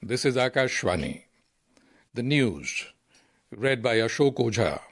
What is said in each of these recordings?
This is Akashvani. The news, read by Ashok Ojha.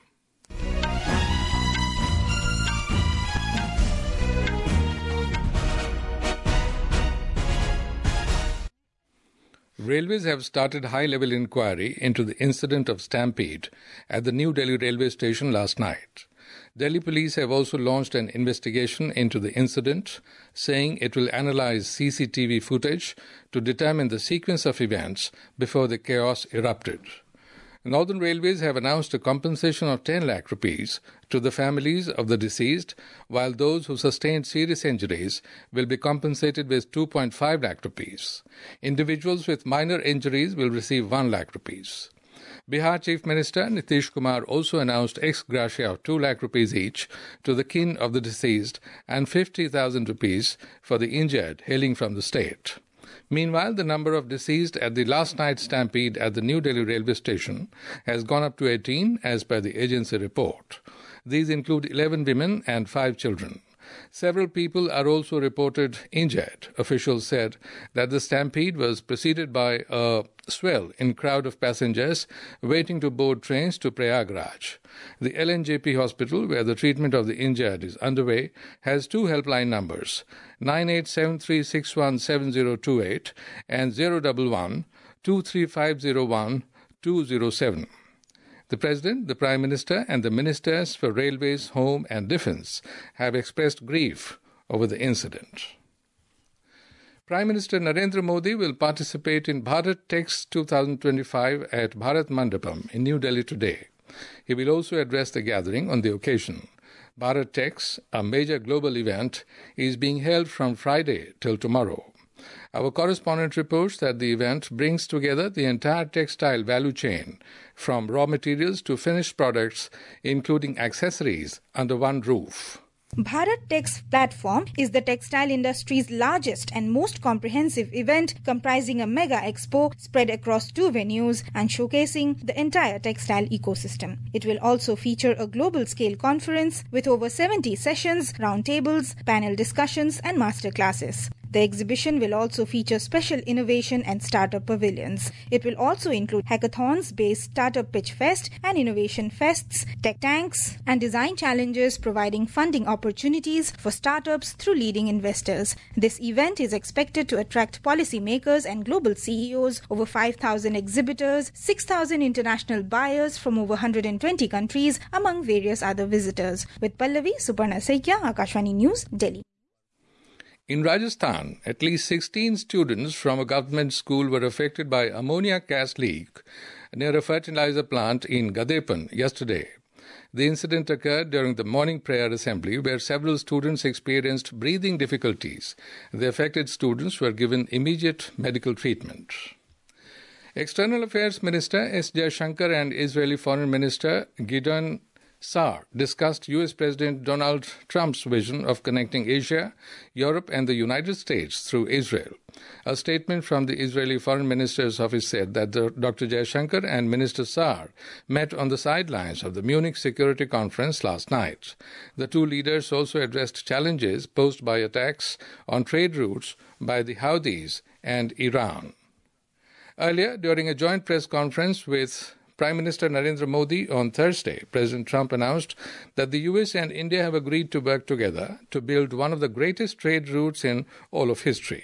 Railways have started high-level inquiry into the incident of stampede at the New Delhi railway station last night. Delhi police have also launched an investigation into the incident, saying it will analyze CCTV footage to determine the sequence of events before the chaos erupted. Northern Railways have announced a compensation of 10 lakh rupees to the families of the deceased, while those who sustained serious injuries will be compensated with 2.5 lakh rupees. Individuals with minor injuries will receive 1 lakh rupees. Bihar Chief Minister Nitish Kumar also announced ex gratia of 2 lakh rupees each to the kin of the deceased and 50,000 rupees for the injured hailing from the state. Meanwhile, the number of deceased at the last night's stampede at the New Delhi railway station has gone up to 18 as per the agency report. These include 11 women and 5 children. Several people are also reported injured. Officials said that the stampede was preceded by a swell in crowd of passengers waiting to board trains to Prayagraj. The LNJP hospital, where the treatment of the injured is underway, has 2 helpline numbers, 9873617028 and 011 23501 207. The President, the Prime Minister and the Ministers for Railways, Home and Defence have expressed grief over the incident. Prime Minister Narendra Modi will participate in BharatTex 2025 at Bharat Mandapam in New Delhi today. He will also address the gathering on the occasion. BharatTex, a major global event, is being held from Friday till tomorrow. Our correspondent reports that the event brings together the entire textile value chain, from raw materials to finished products, including accessories, under one roof. BharatTex platform is the textile industry's largest and most comprehensive event, comprising a mega expo spread across 2 venues and showcasing the entire textile ecosystem. It will also feature a global scale conference with over 70 sessions, roundtables, panel discussions and master classes. The exhibition will also feature special innovation and startup pavilions. It will also include hackathons based Startup Pitch Fest and Innovation Fests, tech tanks, and design challenges, providing funding opportunities for startups through leading investors. This event is expected to attract policymakers and global CEOs, over 5,000 exhibitors, 6,000 international buyers from over 120 countries, among various other visitors. With Pallavi Suparna Saikia, Akashvani News, Delhi. In Rajasthan, at least 16 students from a government school were affected by ammonia gas leak near a fertilizer plant in Gadepan yesterday. The incident occurred during the morning prayer assembly, where several students experienced breathing difficulties. The affected students were given immediate medical treatment. External Affairs Minister S. Jaishankar and Israeli Foreign Minister Gideon Saar discussed U.S. President Donald Trump's vision of connecting Asia, Europe and the United States through Israel. A statement from the Israeli Foreign Minister's office said that Dr. Jaishankar and Minister Saar met on the sidelines of the Munich Security Conference last night. The 2 leaders also addressed challenges posed by attacks on trade routes by the Houthis and Iran. Earlier, during a joint press conference with Prime Minister Narendra Modi on Thursday, President Trump announced that the US and India have agreed to work together to build one of the greatest trade routes in all of history.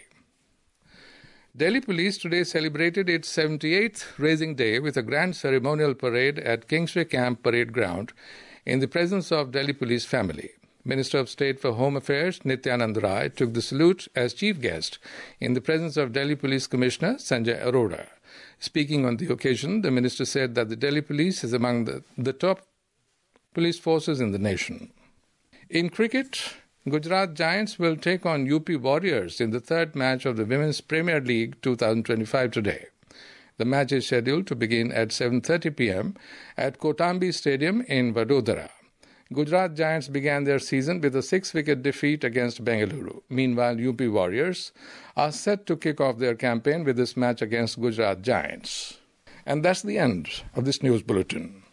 Delhi Police today celebrated its 78th Raising Day with a grand ceremonial parade at Kingsway Camp Parade Ground in the presence of Delhi Police family. Minister of State for Home Affairs Nityanand Rai took the salute as chief guest in the presence of Delhi Police Commissioner Sanjay Arora. Speaking on the occasion, the minister said that the Delhi Police is among the top police forces in the nation. In cricket, Gujarat Giants will take on UP Warriors in the 3rd match of the Women's Premier League 2025 today. The match is scheduled to begin at 7:30 p.m. at Kotambi Stadium in Vadodara. Gujarat Giants began their season with a 6-wicket defeat against Bengaluru. Meanwhile, UP Warriors are set to kick off their campaign with this match against Gujarat Giants. And that's the end of this news bulletin.